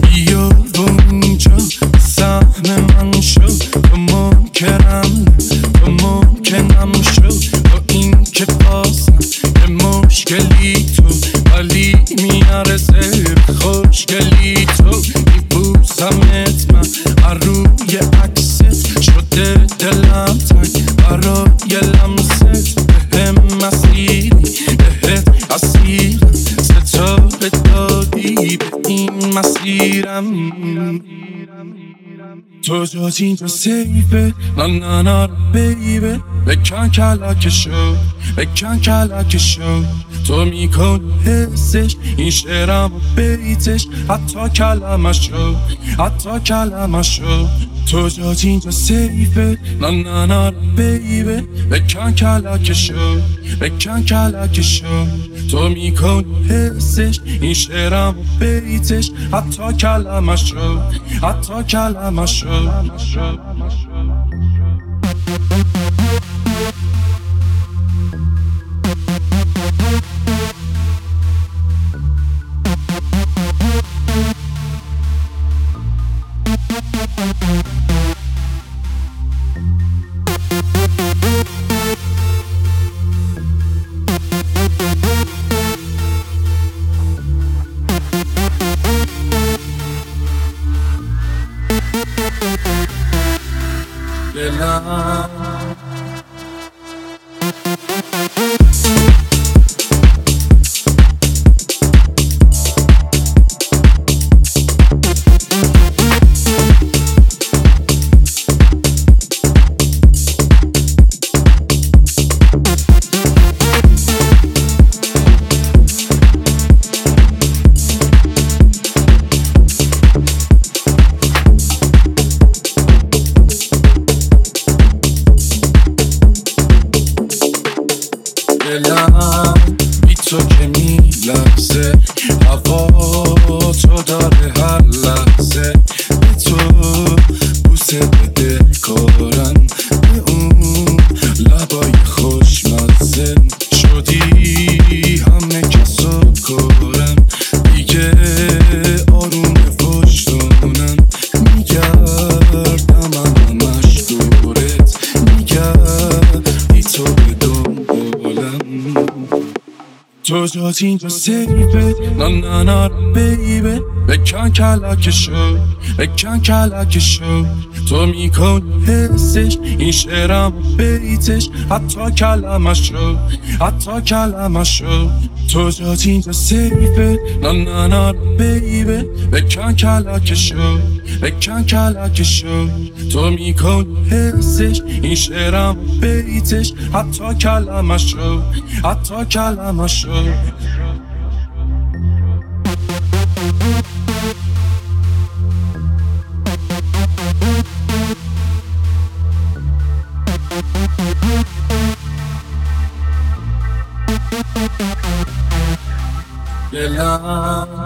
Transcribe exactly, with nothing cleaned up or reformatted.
بیا و اینجا سهم من شو، تو ممکنم تو ممکنم شو، با این که بازم به مشکلی تو، ولی میارزه خوشگلی تو. میبوسمت من هر روی عکست، شده دلم تنگ برای لمست. بهم مسیری بهت اسیرم، ستاره دادی به این مسیرم. تو جز اینجا سیفه، نه نه نه بیبه. بکن کلکشو بکن کلکشو، تو میکن حسش این شعرم و بیتش، حتی کلمشو حتی کلمشو. تو جز اینجا سیفه، نه نه نه بیبه. بکن کلکشو بکن کلکشو، تو میکن حسش این شعرم و بیتش، حتی کلمشو حتی کلمشو. دلم دلم بی تو که می لحظه، هوا تو داره هر لحظه. به تو بوسه بده کارم، به اون لبای خوشمزه. شدی همه کسو کارم، دیگه آروم پشتونم. میگردم من همش دورت، میگردی تو به دنبالم. تو جز اینجا سیفه، نه نه نه بیبه. بکن کلکشو بکن کلکشو، تو میکن حسش این شعرم و بیتش، حتی کلمشو حتی کلمشو. تو جز اینجا سیفه، نه نه نه بیبه. بکن کلکشو بکن کلکشو، تو میکن حسش این شعرم و بیتش، حتی کلمشو حتی کلمشو. دلم